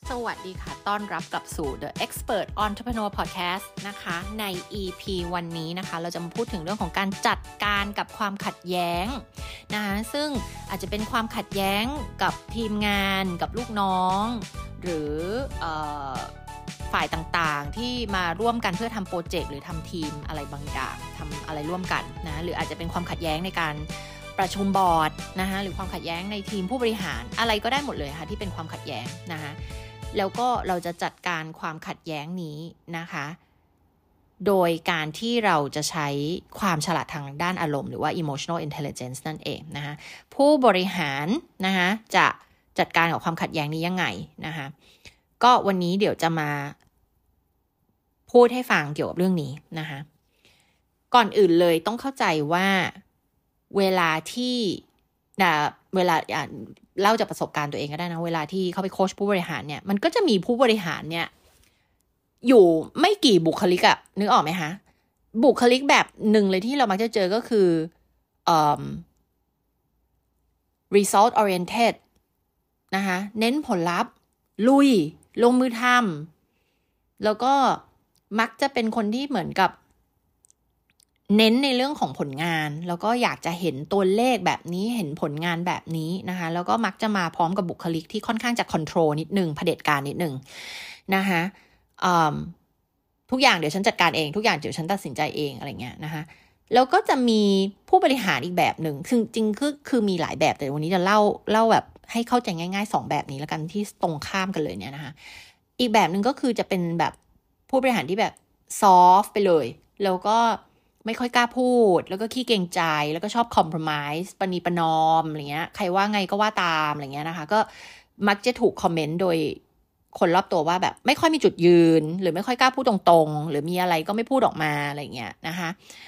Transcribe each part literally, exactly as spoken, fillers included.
สวัสดีค่ะต้อนรับกลับสู่ The Expert Entrepreneur Podcast นะคะใน อี พี วันนี้นะคะเราจะมาพูดถึงเรื่องของการจัดการกับความขัดแย้งนะคะซึ่งอาจจะเป็นความขัดแย้งกับทีมงานกับลูกน้องหรือเอ่อฝ่ายต่างๆที่มาร่วมกันเพื่อทำโปรเจกต์หรือทำทีมอะไรบางอย่างทำอะไรร่วมกันนะหรืออาจจะเป็นความขัดแย้งในการประชุมบอร์ดนะคะหรือความขัดแย้งในทีมผู้บริหารอะไรก็ได้หมดเลยค่ะที่เป็นความขัดแย้งนะคะแล้วก็เราจะจัดการความขัดแย้งนี้นะคะโดยการที่เราจะใช้ความฉลาดทางด้านอารมณ์หรือว่า emotional intelligence นั่นเองนะคะผู้บริหารนะคะจะจัดการกับความขัดแย้งนี้ยังไงนะคะก็วันนี้เดี๋ยวจะมาพูดให้ฟังเกี่ยวกับเรื่องนี้นะคะก่อนอื่นเลยต้องเข้าใจว่าเวลาที่นะเวลาเล่าจากประสบการณ์ตัวเองก็ได้นะเวลาที่เข้าไปโค้ชผู้บริหารเนี่ยมันก็จะมีผู้บริหารเนี่ยอยู่ไม่กี่บุคลิกอะนึกออกไหมคะบุคลิกแบบหนึ่งเลยที่เรามักจะเจอก็คือเอ่อ result oriented นะคะเน้นผลลัพธ์ลุยลงมือทำแล้วก็มักจะเป็นคนที่เหมือนกับเน้นในเรื่องของผลงานแล้วก็อยากจะเห็นตัวเลขแบบนี้เห็นผลงานแบบนี้นะคะแล้วก็มักจะมาพร้อมกับบุคลิกที่ค่อนข้างจะคอนโทรลนิดนึงเผด็จการนิดนึงนะคะทุกอย่างเดี๋ยวฉันจัดการเองทุกอย่างเดี๋ยวฉันตัดสินใจเองอะไรเงี้ยนะคะแล้วก็จะมีผู้บริหารอีกแบบหนึ่งซึ่งจริงคือคือมีหลายแบบแต่วันนี้จะเล่าเล่าแบบให้เข้าใจง่ายๆสองแบบนี้แล้วกันที่ตรงข้ามกันเลยเนี่ยนะคะอีกแบบนึงก็คือจะเป็นแบบผู้บริหารที่แบบซอฟต์ไปเลยแล้วก็ไม่ค่อยกล้าพูดแล้วก็ขี้เกรงใจแล้วก็ชอบคอมเพรไมซ์ปณีประนอมอะไรเงี้ยใครว่าไงก็ว่าตามอะไรเงี้ยนะคะก็มักจะถูกคอมเมนต์โดยคนรอบตัวว่าแบบไม่ค่อยมีจุดยืนหรือไม่ค่อยกล้าพูดตรงๆหรือมีอะไรก็ไม่พูดออกมาอะไรเงี้ยนะคะ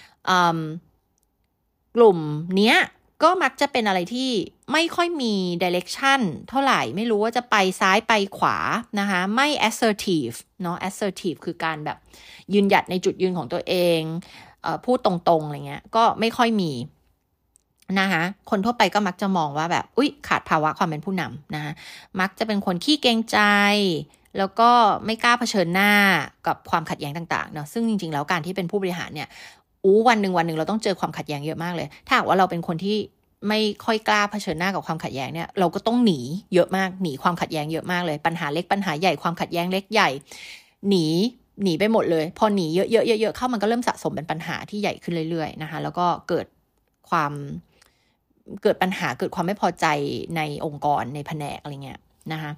กลุ่มเนี้ยก็มักจะเป็นอะไรที่ไม่ค่อยมี direction เท่าไหร่ไม่รู้ว่าจะไปซ้ายไปขวานะคะไม่ assertive เนาะ assertive คือการแบบยืนหยัดในจุดยืนของตัวเองพูดตรงๆอะไรเงี้ยก็ไม่ค่อยมีนะคะคนทั่วไปก็มักจะมองว่าแบบอุ๊ยขาดภาวะความเป็นผู้นำนะคะมักจะเป็นคนขี้เกรงใจแล้วก็ไม่กล้าเผชิญหน้ากับความขัดแย้งต่างๆเนาะซึ่งจริงๆแล้วการที่เป็นผู้บริหารเนี่ยอู้วันหนึ่งวันหนึ่งเราต้องเจอความขัดแย้งเยอะมากเลยถ้าหากว่าเราเป็นคนที่ไม่ค่อยกล้าเผชิญหน้ากับความขัดแย้งเนี่ยเราก็ต้องหนีเยอะมากหนีความขัดแย้งเยอะมากเลยปัญหาเล็กปัญหาใหญ่ความขัดแย้งเล็กใหญ่หนีหนีไปหมดเลยพอหนีเยอะๆเยอะๆเข้ามันก็เริ่มสะสมเป็นปัญหาที่ใหญ่ขึ้นเรื่อยๆนะคะแล้วก็เกิดความเกิดปัญหาเกิดความไม่พอใจในองค์กรในแผนกอะไรเงี้ยนะคะ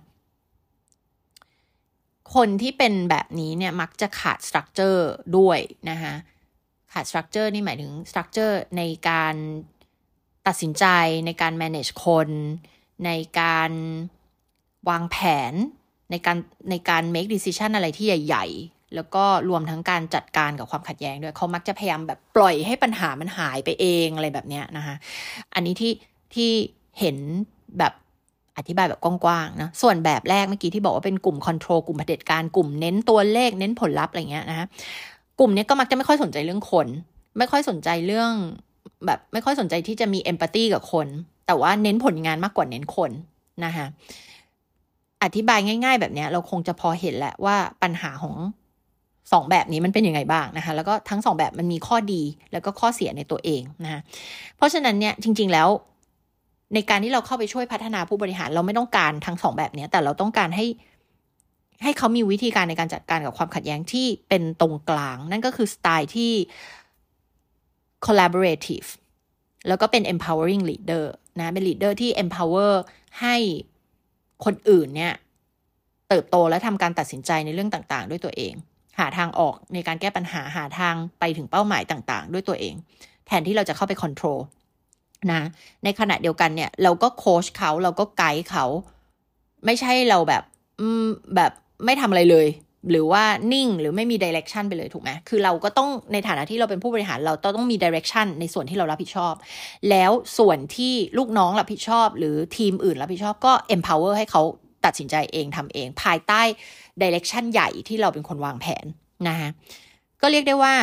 คนที่เป็นแบบนี้เนี่ยมักจะขาดสตรัคเจอร์ด้วยนะคะขาดสตรัคเจอร์นี่หมายถึงสตรัคเจอร์ในการตัดสินใจในการ manage คนในการวางแผนในการในการ make decision อะไรที่ใหญ่ๆแล้วก็รวมทั้งการจัดการกับความขัดแย้งด้วยเขามักจะพยายามแบบปล่อยให้ปัญหามันหายไปเองอะไรแบบเนี้ยนะคะอันนี้ที่ที่เห็นแบบอธิบายแบบกว้างๆนะส่วนแบบแรกเมื่อกี้ที่บอกว่าเป็นกลุ่ม control กลุ่มเผด็จการกลุ่มเน้นตัวเลขเน้นผลลัพธ์อะไรเงี้ยนะคะกลุ่มนี้ก็มักจะไม่ค่อยสนใจเรื่องคนไม่ค่อยสนใจเรื่องแบบไม่ค่อยสนใจที่จะมี empathy กับคนแต่ว่าเน้นผลงานมากกว่าเน้นคนนะคะอธิบายง่ายๆแบบนี้เราคงจะพอเห็นแหละว่าปัญหาของสองแบบนี้มันเป็นยังไงบ้างนะคะแล้วก็ทั้งสองแบบมันมีข้อดีแล้วก็ข้อเสียในตัวเองนะคะเพราะฉะนั้นเนี่ยจริงๆแล้วในการที่เราเข้าไปช่วยพัฒนาผู้บริหารเราไม่ต้องการทั้งสองแบบนี้แต่เราต้องการให้ให้เขามีวิธีการในการจัดการกับความขัดแย้งที่เป็นตรงกลางนั่นก็คือสไตล์ที่ collaborative แล้วก็เป็น empowering leader นะเป็น leader ที่ empower ให้คนอื่นเนี่ยเติบโตและทำการตัดสินใจในเรื่องต่างๆด้วยตัวเองหาทางออกในการแก้ปัญหาหาทางไปถึงเป้าหมายต่างๆด้วยตัวเองแทนที่เราจะเข้าไป control นะในขณะเดียวกันเนี่ยเราก็โค้ชเขาเราก็ไกด์เขาไม่ใช่เราแบบอืมแบบไม่ทำอะไรเลยหรือว่านิ่งหรือไม่มี direction ไปเลยถูกไหมคือเราก็ต้องในฐานะที่เราเป็นผู้บริหารเราต้องมี direction ในส่วนที่เรารับผิดชอบแล้วส่วนที่ลูกน้องรับผิดชอบหรือทีมอื่นรับผิดชอบก็ empower ให้เขาตัดสินใจเองทำเองภายใต้ direction ใหญ่ที่เราเป็นคนวางแผนนะคะก็เรียกได้ว่า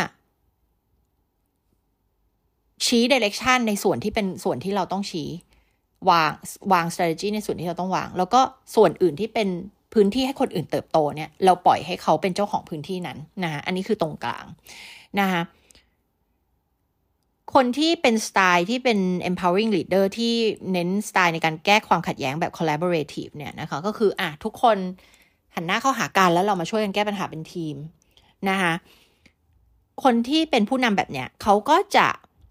ชี้ direction ในส่วนที่เป็นส่วนที่เราต้องชี้วางวาง strategy ในส่วนที่เราต้องวางแล้วก็ส่วนอื่นที่เป็นพื้นที่ให้คนอื่นเติบโตเนี่ยเราปล่อยให้เขาเป็นเจ้าของพื้นที่นั้นนะคะอันนี้คือตรงกลางนะคะคนที่เป็นสไตล์ที่เป็น empowering leader ที่เน้นสไตล์ในการแก้ความขัดแย้งแบบ collaborative เนี่ยนะคะก็คืออ่ะทุกคนหันหน้าเข้าหากันแล้วเรามาช่วยกันแก้ปัญหาเป็นทีมนะคะคนที่เป็นผู้นำแบบเนี้ยเขาก็จะ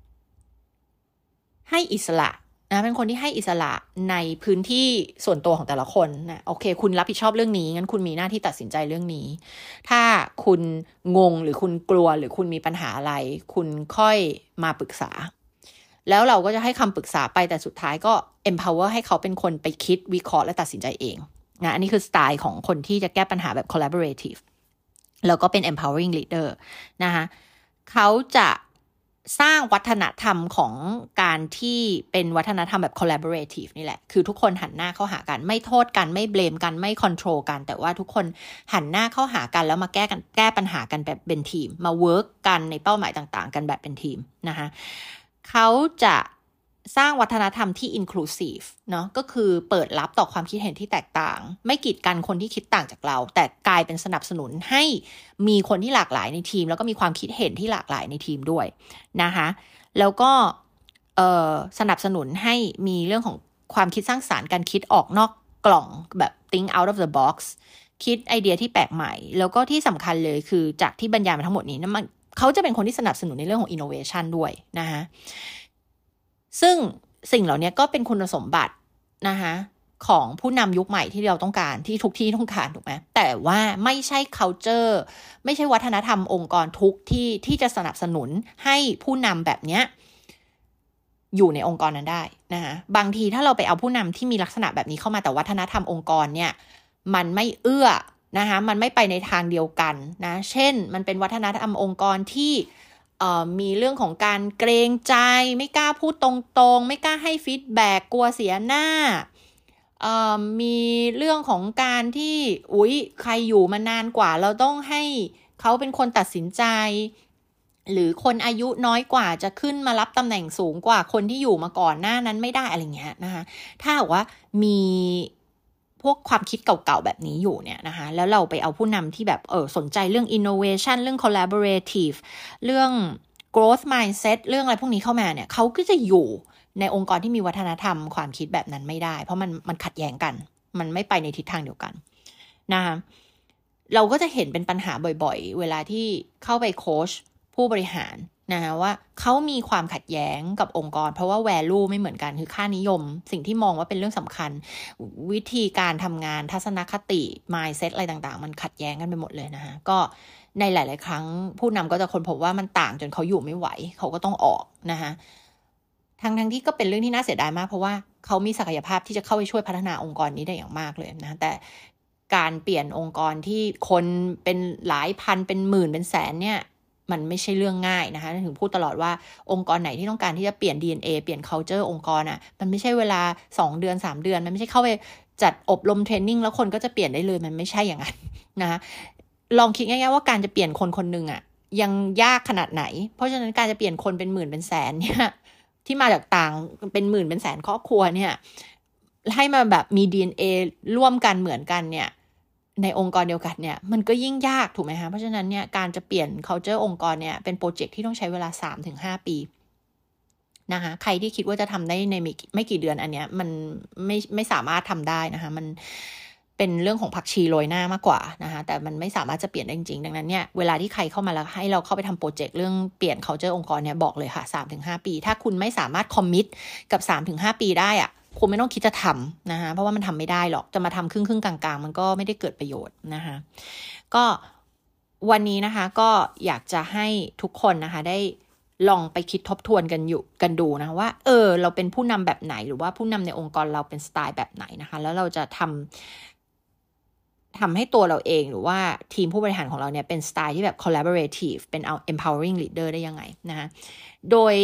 ให้อิสระนะเป็นคนที่ให้อิสระในพื้นที่ส่วนตัวของแต่ละคนนะโอเคคุณรับผิดชอบเรื่องนี้งั้นคุณมีหน้าที่ตัดสินใจเรื่องนี้ถ้าคุณงงหรือคุณกลัวหรือคุณมีปัญหาอะไรคุณค่อยมาปรึกษาแล้วเราก็จะให้คำปรึกษาไปแต่สุดท้ายก็ empower ให้เขาเป็นคนไปคิดวิเคราะห์และตัดสินใจเองนะอันนี้คือสไตล์ของคนที่จะแก้ปัญหาแบบ collaborative แล้วก็เป็น empowering leader นะคะเขาจะสร้างวัฒนธรรมของการที่เป็นวัฒนธรรมแบบ collaborative นี่แหละคือทุกคนหันหน้าเข้าหากันไม่โทษกันไม่เบลมกันไม่ control กันแต่ว่าทุกคนหันหน้าเข้าหากันแล้วมาแก้กันแก้ปัญหากันแบบเป็นทีมมา work กันในเป้าหมายต่างๆกันแบบเป็นทีมนะคะเขาจะสร้างวัฒนธรรมที่ inclusive เนาะก็คือเปิดรับต่อความคิดเห็นที่แตกต่างไม่กีดกันคนที่คิดต่างจากเราแต่กลายเป็นสนับสนุนให้มีคนที่หลากหลายในทีมแล้วก็มีความคิดเห็นที่หลากหลายในทีมด้วยนะคะแล้วก็เอ่อสนับสนุนให้มีเรื่องของความคิดสร้างสรรค์การคิดออกนอกกล่องแบบ think out of the box คิดไอเดียที่แปลกใหม่แล้วก็ที่สำคัญเลยคือจากที่บรรยายมาทั้งหมดนี้นะมันเขาจะเป็นคนที่สนับสนุนในเรื่องของ innovation ด้วยนะคะซึ่งสิ่งเหล่านี้ก็เป็นคุณสมบัตินะคะของผู้นำยุคใหม่ที่เราต้องการที่ทุกที่ต้องการถูกไหมแต่ว่าไม่ใช่ culture ไม่ใช่วัฒนธรรมองค์กรทุกที่ที่จะสนับสนุนให้ผู้นำแบบนี้อยู่ในองค์กรนั้นได้นะคะบางทีถ้าเราไปเอาผู้นำที่มีลักษณะแบบนี้เข้ามาแต่วัฒนธรรมองค์กรเนี่ยมันไม่เอื้อนะคะมันไม่ไปในทางเดียวกันนะเช่นมันเป็นวัฒนธรรมองค์กรที่มีเรื่องของการเกรงใจไม่กล้าพูดตรงๆไม่กล้าให้ฟีดแบ็กกลัวเสียหน้ามีเรื่องของการที่อุ๊ยใครอยู่มานานกว่าเราต้องให้เขาเป็นคนตัดสินใจหรือคนอายุน้อยกว่าจะขึ้นมารับตำแหน่งสูงกว่าคนที่อยู่มาก่อนหน้านั้นไม่ได้อะไรเงี้ยนะคะถ้าหากว่ามีพวกความคิดเก่าๆแบบนี้อยู่เนี่ยนะคะแล้วเราไปเอาผู้นำที่แบบเออสนใจเรื่อง innovation เรื่อง collaborative เรื่อง growth mindset เรื่องอะไรพวกนี้เข้ามาเนี่ยเขาก็จะอยู่ในองค์กรที่มีวัฒนธรรมความคิดแบบนั้นไม่ได้เพราะมันมันขัดแย้งกันมันไม่ไปในทิศทางเดียวกันนะคะเราก็จะเห็นเป็นปัญหาบ่อยๆเวลาที่เข้าไปโค้ชผู้บริหารนะคะว่าเขามีความขัดแย้งกับองค์กรเพราะว่า value ไม่เหมือนกันคือค่านิยมสิ่งที่มองว่าเป็นเรื่องสำคัญวิธีการทำงานทัศนคติ mindset อะไรต่างๆมันขัดแย้งกันไปหมดเลยนะคะก็ในหลายๆครั้งผู้นำก็จะค้นพบว่ามันต่างจนเขาอยู่ไม่ไหวเขาก็ต้องออกนะคะทั้งทั้งที่ก็เป็นเรื่องที่น่าเสียดายมากเพราะว่าเขามีศักยภาพที่จะเข้าไปช่วยพัฒนาองค์กรนี้ได้อย่างมากเลยนะแต่การเปลี่ยนองค์กรที่คนเป็นหลายพันเป็นหมื่นเป็นแสนเนี่ยมันไม่ใช่เรื่องง่ายนะคะถึงพูดตลอดว่าองค์กรไหนที่ต้องการที่จะเปลี่ยน ดี เอ็น เอ เปลี่ยน culture องค์กรอ่ะมันไม่ใช่เวลาสองเดือนสามเดือนมันไม่ใช่เข้าไปจัดอบรมเทรนนิ่งแล้วคนก็จะเปลี่ยนได้เลยมันไม่ใช่อย่างนั้นนะลองคิดง่ายๆว่าการจะเปลี่ยนคนคนนึงอ่ะยังยากขนาดไหนเพราะฉะนั้นการจะเปลี่ยนคนเป็นหมื่นเป็นแสนเนี่ยที่มาจากต่างเป็นหมื่นเป็นแสนครอบครัวเนี่ยให้มาแบบมี ดี เอ็น เอ ร่วมกันเหมือนกันเนี่ยในองค์กรเดียวกันเนี่ยมันก็ยิ่งยากถูกไหมคะเพราะฉะนั้นเนี่ยการจะเปลี่ยน culture องค์กรเนี่ยเป็นโปรเจกต์ที่ต้องใช้เวลา สามถึงห้า ปีนะคะใครที่คิดว่าจะทำได้ในไม่กี่เดือนอันเนี้ยมันไม่ไม่สามารถทำได้นะคะมันเป็นเรื่องของผักชีโรยหน้ามากกว่านะคะแต่มันไม่สามารถจะเปลี่ยนได้จริงๆดังนั้นเนี่ยเวลาที่ใครเข้ามาแล้วให้เราเข้าไปทำโปรเจกต์เรื่องเปลี่ยน culture องค์กรเนี่ยบอกเลยค่ะ สามถึงห้า ปีถ้าคุณไม่สามารถคอมมิตกับ สามถึงห้า ปีได้อะคุณไม่ต้องคิดจะทำนะคะเพราะว่ามันทำไม่ได้หรอกจะมาทำครึ่งครึ่งกลางๆมันก็ไม่ได้เกิดประโยชน์นะคะก็วันนี้นะคะก็อยากจะให้ทุกคนนะคะได้ลองไปคิดทบทวนกันอยู่กันดูนะว่าเออเราเป็นผู้นำแบบไหนหรือว่าผู้นำในองค์กรเราเป็นสไตล์แบบไหนนะคะแล้วเราจะทำทำให้ตัวเราเองหรือว่าทีมผู้บริหารของเราเนี่ยเป็นสไตล์ที่แบบ collaborative เป็น empowering leader ได้ยังไงนะคะโดย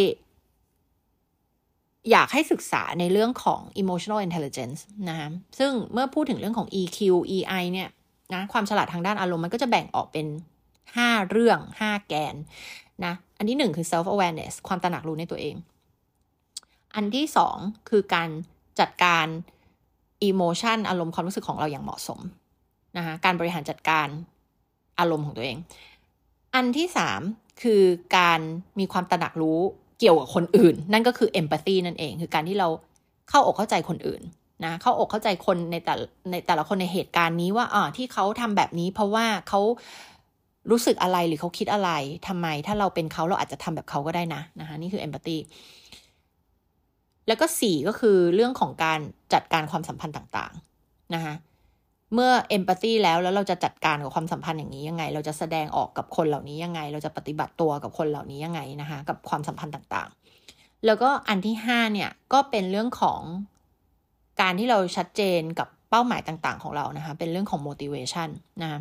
อยากให้ศึกษาในเรื่องของ emotional intelligence นะคะซึ่งเมื่อพูดถึงเรื่องของ อี คิว อี ไอ เนี่ยนะความฉลาดทางด้านอารมณ์มันก็จะแบ่งออกเป็นห้าเรื่องห้าแกนนะอันที่หนึ่งคือ self awareness ความตระหนักรู้ในตัวเองอันที่สองคือการจัดการ emotion อารมณ์ความรู้สึกของเราอย่างเหมาะสมนะคะการบริหารจัดการอารมณ์ของตัวเองอันที่สามคือการมีความตระหนักรู้เกี่ยวกับคนอื่นนั่นก็คือ empathy นั่นเองคือการที่เราเข้าอกเข้าใจคนอื่นนะเข้าอกเข้าใจคนในแต่ในแต่ละคนในเหตุการณ์นี้ว่าอ่าที่เขาทำแบบนี้เพราะว่าเขารู้สึกอะไรหรือเขาคิดอะไรทำไมถ้าเราเป็นเขาเราอาจจะทำแบบเขาก็ได้นะนะคะนี่คือ empathy แล้วก็สี่ก็คือเรื่องของการจัดการความสัมพันธ์ต่างๆนะคะเมื่อ empathy แล้วแล้วเราจะจัดการกับความสัมพันธ์อย่างนี้ยังไงเราจะแสดงออกกับคนเหล่านี้ยังไงเราจะปฏิบัติตัวกับคนเหล่านี้ยังไงนะคะกับความสัมพันธ์ต่างๆแล้วก็อันที่ห้าเนี่ยก็เป็นเรื่องของการที่เราชัดเจนกับเป้าหมายต่างๆของเรานะคะเป็นเรื่องของ motivation นะคะ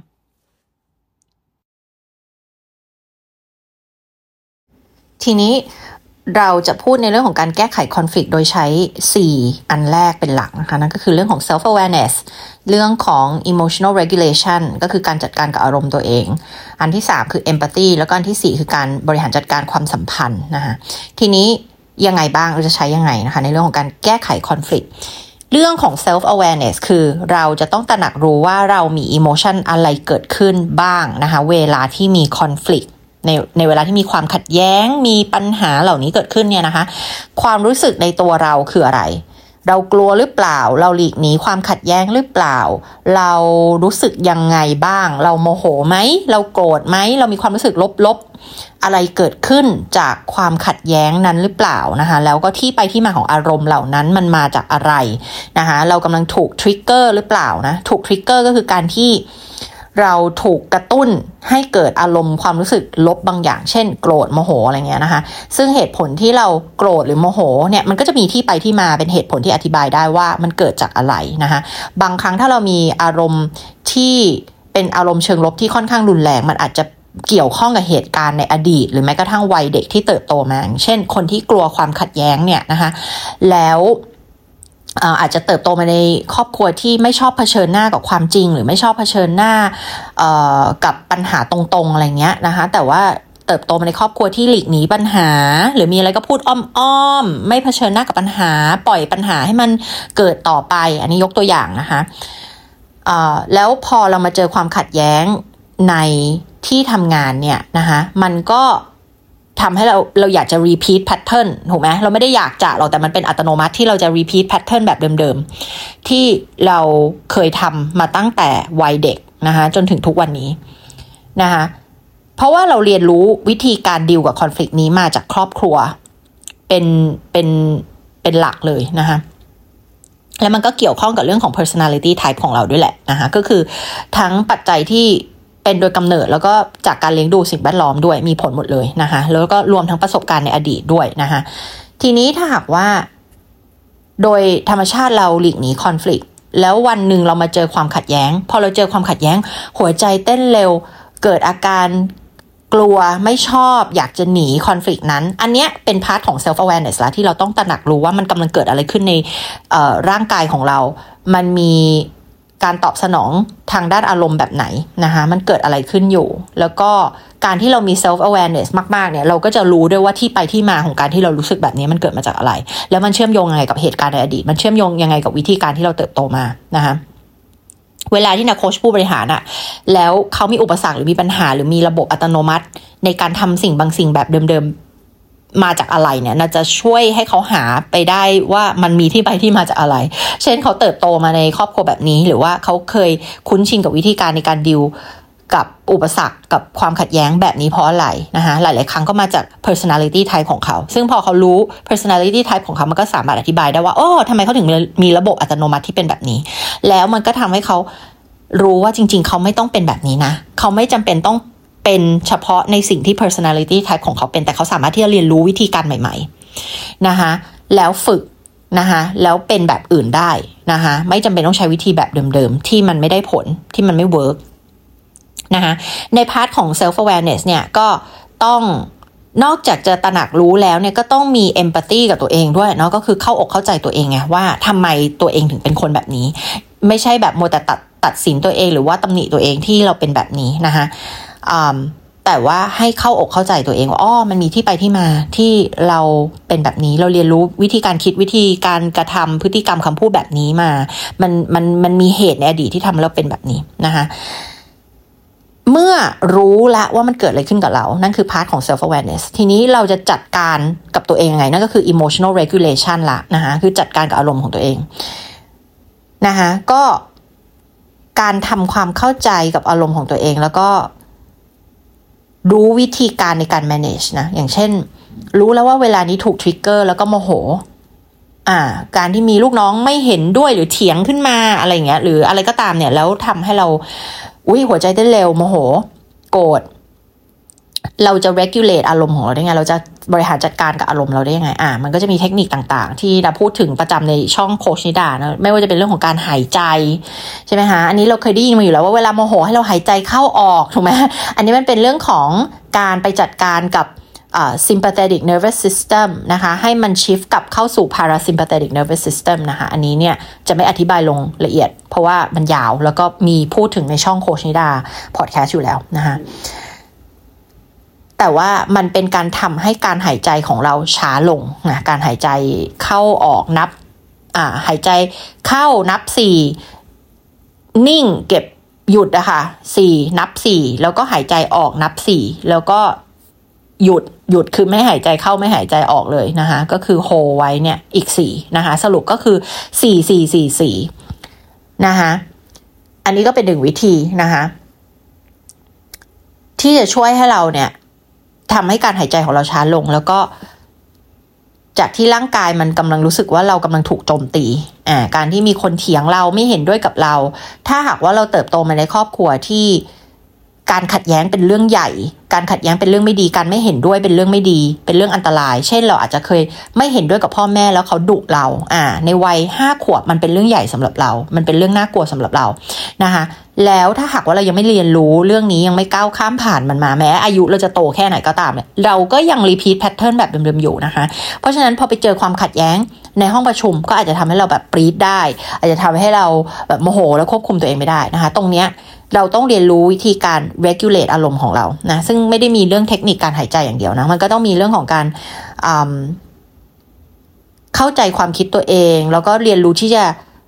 ทีนี้เราจะพูดในเรื่องของการแก้ไข conflict โดยใช้สี่อันแรกเป็นหลักนะคะนั่นก็คือเรื่องของ self awareness เรื่องของ emotional regulation ก็คือการจัดการกับอารมณ์ตัวเองอันที่สามคือ empathy แล้วก็อันที่สี่คือการบริหารจัดการความสัมพันธ์นะคะทีนี้ยังไงบ้างเราจะใช้ยังไงนะคะในเรื่องของการแก้ไข conflict เรื่องของ self awareness คือเราจะต้องตระหนักรู้ว่าเรามี emotion อะไรเกิดขึ้นบ้างนะคะเวลาที่มี conflictในในเวลาที่มีความขัดแย้งมีปัญหาเหล่านี้เกิดขึ้นเนี่ยนะคะความรู้สึกในตัวเราคืออะไรเรากลัวหรือเปล่าเราหลีกหนีความขัดแย้งหรือเปล่าเรารู้สึกยังไงบ้างเราโมโหไหมเราโกรธไหมเรามีความรู้สึกลบๆอะไรเกิดขึ้นจากความขัดแย้งนั้นหรือเปล่านะคะแล้วก็ที่ไปที่มาของอารมณ์เหล่านั้นมันมาจากอะไรนะคะเรากำลังถูกทริกเกอร์หรือเปล่านะถูกทริกเกอร์ก็คือการที่เราถูกกระตุ้นให้เกิดอารมณ์ความรู้สึกลบบางอย่างเช่นโกรธโมโหอะไรเงี้ยนะคะซึ่งเหตุผลที่เราโกรธหรือโมโหเนี่ยมันก็จะมีที่ไปที่มาเป็นเหตุผลที่อธิบายได้ว่ามันเกิดจากอะไรนะคะบางครั้งถ้าเรามีอารมณ์ที่เป็นอารมณ์เชิงลบที่ค่อนข้างรุนแรงมันอาจจะเกี่ยวข้องกับเหตุการณ์ในอดีตหรือแม้กระทั่งวัยเด็กที่เติบโตมาเช่นคนที่กลัวความขัดแย้งเนี่ยนะคะแล้วอาจจะเติบโตมาในครอบครัวที่ไม่ชอบเผชิญหน้ากับความจริงหรือไม่ชอบเผชิญหน้ากับปัญหาตรงๆอะไรเงี้ยนะคะแต่ว่าเติบโตมาในครอบครัวที่หลีกหนีปัญหาหรือมีอะไรก็พูดอ้อมๆไม่เผชิญหน้ากับปัญหาปล่อยปัญหาให้มันเกิดต่อไปอันนี้ยกตัวอย่างนะคะแล้วพอเรามาเจอความขัดแย้งในที่ทำงานเนี่ยนะคะมันก็ทำให้เราเราอยากจะ repeat pattern ถูกไหมเราไม่ได้อยากจะหรอกแต่มันเป็นอัตโนมัติที่เราจะ repeat pattern แบบเดิมๆที่เราเคยทำมาตั้งแต่วัยเด็กนะคะจนถึงทุกวันนี้นะคะเพราะว่าเราเรียนรู้วิธีการดีลกับ conflict นี้มาจากครอบครัวเป็นเป็นเป็นหลักเลยนะคะแล้วมันก็เกี่ยวข้องกับเรื่องของ personality type ของเราด้วยแหละนะคะก็คือทั้งปัจจัยที่เป็นโดยกำเนิดแล้วก็จากการเลี้ยงดูสิ่งแวดล้อมด้วยมีผลหมดเลยนะคะแล้วก็รวมทั้งประสบการณ์ในอดีตด้วยนะคะทีนี้ถ้าหากว่าโดยธรรมชาติเราหลีกหนีคอนฟลิกต์แล้ววันหนึ่งเรามาเจอความขัดแย้งพอเราเจอความขัดแย้งหัวใจเต้นเร็วเกิดอาการกลัวไม่ชอบอยากจะหนีคอนฟลิกต์นั้นอันเนี้ยเป็นพาร์ทของ self awareness ละที่เราต้องตระหนักรู้ว่ามันกำลังเกิดอะไรขึ้นในร่างกายของเรามันมีการตอบสนองทางด้านอารมณ์แบบไหนนะคะมันเกิดอะไรขึ้นอยู่แล้วก็การที่เรามี self awareness มากๆเนี่ยเราก็จะรู้ด้วยว่าที่ไปที่มาของการที่เรารู้สึกแบบนี้มันเกิดมาจากอะไรแล้วมันเชื่อมโยงยังไงกับเหตุการณ์ในอดีตมันเชื่อมโยงยังไงกับวิธีการที่เราเติบโตมานะคะเวลาที่นักโค้ชผู้บริหารอะแล้วเขามีอุปสรรคหรือมีปัญหาหรือมีระบบอัตโนมัติในการทำสิ่งบางสิ่งแบบเดิมๆมาจากอะไรเนี่ยน่าจะช่วยให้เขาหาไปได้ว่ามันมีที่ไปที่มาจากอะไรเช่นเขาเติบโตมาในครอบครัวแบบนี้หรือว่าเขาเคยคุ้นชินกับวิธีการในการดีลกับอุปสรรคกับความขัดแย้งแบบนี้เพราะอะไรนะคะหลายๆครั้งก็มาจาก personality type ของเขาซึ่งพอเขารู้ personality type ของเขามันก็สามารถอธิบายได้ว่าโอ้ทำไมเขาถึงมีระบบอัตโนมัติที่เป็นแบบนี้แล้วมันก็ทำให้เขารู้ว่าจริงๆเขาไม่ต้องเป็นแบบนี้นะเขาไม่จำเป็นต้องเป็นเฉพาะในสิ่งที่ personality type ของเขาเป็นแต่เขาสามารถที่จะเรียนรู้วิธีการใหม่ๆนะคะแล้วฝึกนะคะแล้วเป็นแบบอื่นได้นะคะไม่จำเป็นต้องใช้วิธีแบบเดิมๆที่มันไม่ได้ผลที่มันไม่เวิร์กนะคะในพาร์ทของ self awareness เนี่ยก็ต้องนอกจากจะตระหนักรู้แล้วเนี่ยก็ต้องมี empathy กับตัวเองด้วยเนาะก็คือเข้าอกเข้าใจตัวเองไงว่าทำไมตัวเองถึงเป็นคนแบบนี้ไม่ใช่แบบมัวแต่ตัดตัดสินตัวเองหรือว่าตำหนิตัวเองที่เราเป็นแบบนี้นะคะแต่แต่ว่าให้เข้าอกเข้าใจตัวเองว่าอ้อมันมีที่ไปที่มาที่เราเป็นแบบนี้เราเรียนรู้วิธีการคิดวิธีการกระทำพฤติกรรมคำพูดแบบนี้มามันมันมันมีเหตุในอดีตที่ทำให้เราเป็นแบบนี้นะคะเมื่อรู้ละว่ามันเกิดอะไรขึ้นกับเรานั่นคือพาร์ทของ self awareness ทีนี้เราจะจัดการกับตัวเองยังไงนั่นก็คือ emotional regulation ละนะคะคือจัดการกับอารมณ์ของตัวเองนะคะก็การทำความเข้าใจกับอารมณ์ของตัวเองแล้วก็รู้วิธีการในการ manage นะอย่างเช่นรู้แล้วว่าเวลานี้ถูก trigger แล้วก็โมโหอ่าการที่มีลูกน้องไม่เห็นด้วยหรือเถียงขึ้นมาอะไรอย่างเงี้ยหรืออะไรก็ตามเนี่ยแล้วทำให้เราอุ้ยหัวใจเต้นเร็วโมโหโกรธเราจะ regulate อารมณ์ของเราได้ไงเราจะบริหารจัดการกับอารมณ์เราได้ยังไงอ่ามันก็จะมีเทคนิคต่างๆที่เราพูดถึงประจำในช่องโคชนิดานะไม่ว่าจะเป็นเรื่องของการหายใจใช่ไหมคะอันนี้เราเคยได้ยินมาอยู่แล้วว่าเวลาโมโหให้เราหายใจเข้าออกถูกไหมอันนี้มันเป็นเรื่องของการไปจัดการกับUh, sympathetic nervous system นะคะให้มัน shift กลับเข้าสู่ parasympathetic nervous system นะคะอันนี้เนี่ยจะไม่อธิบายลงละเอียดเพราะว่ามันยาวแล้วก็มีพูดถึงในช่องโคชนิดา podcast อยู่แล้วนะคะแต่ว่ามันเป็นการทำให้การหายใจของเราช้าลงนะการหายใจเข้าออกนับอ่าหายใจเข้านับสี่นิ่งเก็บหยุดนะคะสี่นับสี่แล้วก็หายใจออกนับสี่แล้วก็หยุดหยุดคือไม่หายใจเข้าไม่หายใจออกเลยนะคะก็คือโฮไว้เนี่ยอีกสี่นะคะสรุปก็คือสี่ สี่ สี่ สี่นะคะอันนี้ก็เป็นหนึ่งวิธีนะคะที่จะช่วยให้เราเนี่ยทำให้การหายใจของเราช้าลงแล้วก็จากที่ร่างกายมันกำลังรู้สึกว่าเรากำลังถูกโจมตีอ่าการที่มีคนเถียงเราไม่เห็นด้วยกับเราถ้าหากว่าเราเติบโตมาในครอบครัวที่การขัดแย้งเป็นเรื่องใหญ่การขัดแย้งเป็นเรื่องไม่ดีการไม่เห็นด้วยเป็นเรื่องไม่ดีเป็นเรื่องอันตรายเช่นเราอาจจะเคยไม่เห็นด้วยกับพ่อแม่แล้วเขาดุเราอ่าในวัยห้าขวบมันเป็นเรื่องใหญ่สำหรับเรามันเป็นเรื่องน่ากลัวสำหรับเรานะคะแล้วถ้าหากว่าเรายังไม่เรียนรู้เรื่องนี้ยังไม่ก้าวข้ามผ่านมันมาแม้อายุเราจะโตแค่ไหนก็ตามเนี่ยเราก็ยังรีพีทแพทเทิร์นแบบเดิมๆอยู่นะคะเพราะฉะนั้นพอไปเจอความขัดแย้งในห้องประชุมก็อาจจะทำให้เราแบบปรี๊ดได้อาจจะทำให้เราแบบโมโหแล้วควบคุมตัวเองไม่ได้นะคะตรงเนี้ยเราต้องเรียนรู้วิธีการ regulate อารมณ์ของเรานะซึ่งไม่ได้มีเรื่องเทคนิคการหายใจอย่างเดียวนะมันก็ต้องมีเรื่องของการเข้าใจความคิดตัวเองแล้วก็เรียนรู้ที่จะ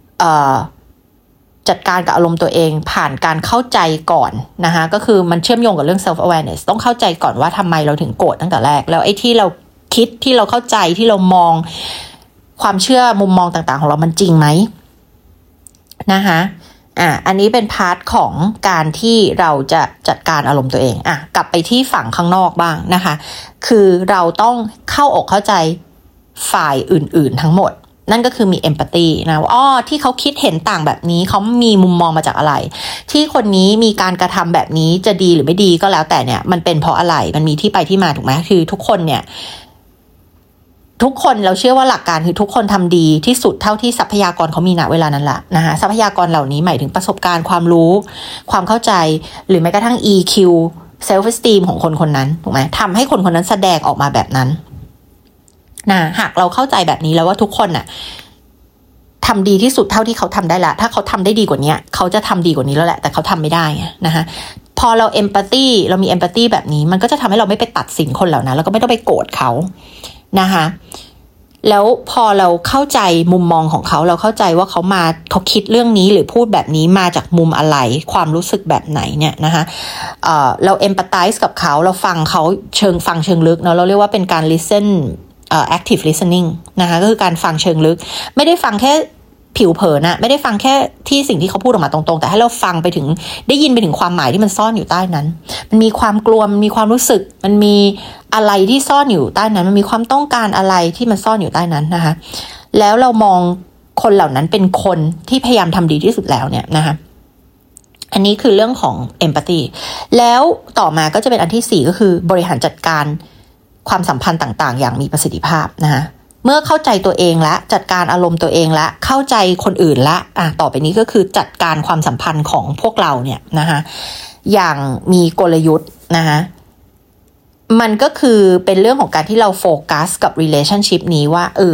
จัดการกับอารมณ์ตัวเองผ่านการเข้าใจก่อนนะคะก็คือมันเชื่อมโยงกับเรื่อง self awareness ต้องเข้าใจก่อนว่าทำไมเราถึงโกรธตั้งแต่แรกแล้วไอ้ที่เราคิดที่เราเข้าใจที่เรามองความเชื่อมุมมองต่างๆของเรามันจริงไหมนะคะอ่ะอันนี้เป็นพาร์ทของการที่เราจะจัดการอารมณ์ตัวเองอ่ะกลับไปที่ฝั่งข้างนอกบ้างนะคะคือเราต้องเข้าอกเข้าใจฝ่ายอื่นๆทั้งหมดนั่นก็คือมี empathy นะว่าอ้อที่เขาคิดเห็นต่างแบบนี้เขามีมุมมองมาจากอะไรที่คนนี้มีการกระทำแบบนี้จะดีหรือไม่ดีก็แล้วแต่เนี่ยมันเป็นเพราะอะไรมันมีที่ไปที่มาถูกไหมคือทุกคนเนี่ยทุกคนเราเชื่อว่าหลักการคือทุกคนทำดีที่สุดเท่าที่ทรัพยากรเขามีณเวลานั้นแหละนะคะทรัพยากรเหล่านี้หมายถึงประสบการณ์ความรู้ความเข้าใจหรือแม้กระทั่ง อี คิวself esteem ของคนคนนั้นถูกไหมทำให้คนคนนั้นแสดงออกมาแบบนั้นนะหากเราเข้าใจแบบนี้แล้วว่าทุกคนน่ะทำดีที่สุดเท่าที่เขาทำได้ละถ้าเขาทำได้ดีกว่านี้เขาจะทำดีกว่านี้แล้วแหละแต่เขาทำไม่ได้ไงนะคะพอเรา empathy เรามี empathy แบบนี้มันก็จะทำให้เราไม่ไปตัดสินคนเหล่านั้นแล้วก็ไม่ต้องไปโกรธเขานะคะแล้วพอเราเข้าใจมุมมองของเขาเราเข้าใจว่าเขามาเขาคิดเรื่องนี้หรือพูดแบบนี้มาจากมุมอะไรความรู้สึกแบบไหนเนี่ยนะคะเอ่อเรา empathize กับเขาเราฟังเขาเชิงฟังเชิงลึกเนาะเราเรียกว่าเป็นการ listen เอ่อ active listening นะคะก็คือการฟังเชิงลึกไม่ได้ฟังแค่ผิวเผินนะไม่ได้ฟังแค่ที่สิ่งที่เขาพูดออกมาตรงๆแต่ให้เราฟังไปถึงได้ยินไปถึงความหมายที่มันซ่อนอยู่ใต้นั้นมันมีความกลัวมันมีความรู้สึกมันมีอะไรที่ซ่อนอยู่ใต้นั้นมันมีความต้องการอะไรที่มันซ่อนอยู่ใต้นั้นนะคะแล้วเรามองคนเหล่านั้นเป็นคนที่พยายามทำดีที่สุดแล้วเนี่ยนะคะอันนี้คือเรื่องของ empathy แล้วต่อมาก็จะเป็นอันที่สี่ก็คือบริหารจัดการความสัมพันธ์ต่างๆอย่างมีประสิทธิภาพนะคะเมื่อเข้าใจตัวเองละจัดการอารมณ์ตัวเองละเข้าใจคนอื่นละอ่ะต่อไปนี้ก็คือจัดการความสัมพันธ์ของพวกเราเนี่ยนะคะอย่างมีกลยุทธ์นะคะมันก็คือเป็นเรื่องของการที่เราโฟกัสกับ relationship นี้ว่าเออ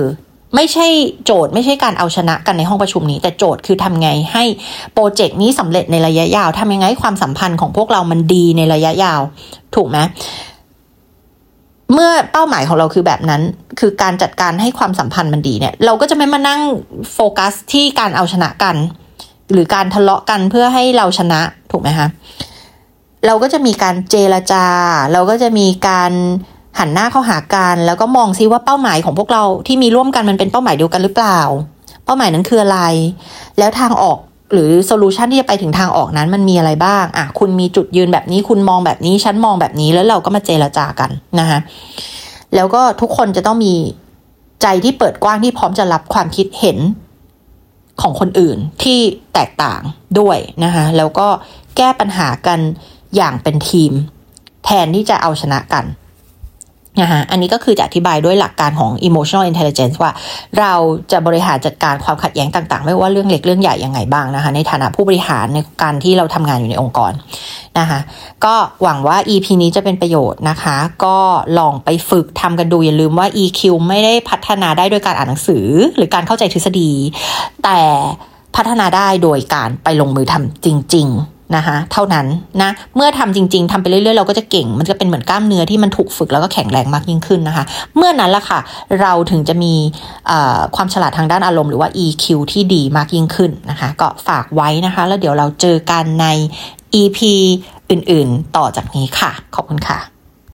ไม่ใช่โจทย์ไม่ใช่การเอาชนะกันในห้องประชุมนี้แต่โจทย์คือทำไงให้โปรเจกต์นี้สำเร็จในระยะยาวทำยังไงให้ความสัมพันธ์ของพวกเรามันดีในระยะยาวถูกไหมเมื่อเป้าหมายของเราคือแบบนั้นคือการจัดการให้ความสัมพันธ์มันดีเนี่ยเราก็จะไม่มานั่งโฟกัสที่การเอาชนะกันหรือการทะเลาะกันเพื่อให้เราชนะถูกไหมคะเราก็จะมีการเจรจาเราก็จะมีการหันหน้าเข้าหากันแล้วก็มองซิว่าเป้าหมายของพวกเราที่มีร่วมกันมันเป็นเป้าหมายเดียวกันหรือเปล่าเป้าหมายนั้นคืออะไรแล้วทางออกหรือโซลูชันที่จะไปถึงทางออกนั้นมันมีอะไรบ้างอ่ะคุณมีจุดยืนแบบนี้คุณมองแบบนี้ฉันมองแบบนี้แล้วเราก็มาเจรจากันนะคะแล้วก็ทุกคนจะต้องมีใจที่เปิดกว้างที่พร้อมจะรับความคิดเห็นของคนอื่นที่แตกต่างด้วยนะคะแล้วก็แก้ปัญหากันอย่างเป็นทีมแทนที่จะเอาชนะกันนะคะอันนี้ก็คือจะอธิบายด้วยหลักการของ emotional intelligence ว่าเราจะบริหารจัดการความขัดแย้งต่างๆไม่ว่าเรื่องเล็กเรื่องใหญ่ยังไงบ้างนะคะในฐานะผู้บริหารในการที่เราทำงานอยู่ในองค์กรนะคะก็หวังว่า อี พี นี้จะเป็นประโยชน์นะคะก็ลองไปฝึกทำกันดูอย่าลืมว่า อี คิว ไม่ได้พัฒนาได้โดยการอ่านหนังสือหรือการเข้าใจทฤษฎีแต่พัฒนาได้โดยการไปลงมือทำจริงๆนะคะเท่านั้นนะเมื่อทำจริงๆทำไปเรื่อยๆเราก็จะเก่งมันจะเป็นเหมือนกล้ามเนื้อที่มันถูกฝึกแล้วก็แข็งแรงมากยิ่งขึ้นนะคะเมื่อนั้นล่ะค่ะเราถึงจะมีความฉลาดทางด้านอารมณ์หรือว่า อี คิว ที่ดีมากยิ่งขึ้นนะคะก็ฝากไว้นะคะแล้วเดี๋ยวเราเจอกันใน อี พี อื่นๆต่อจากนี้ค่ะขอบคุณค่ะ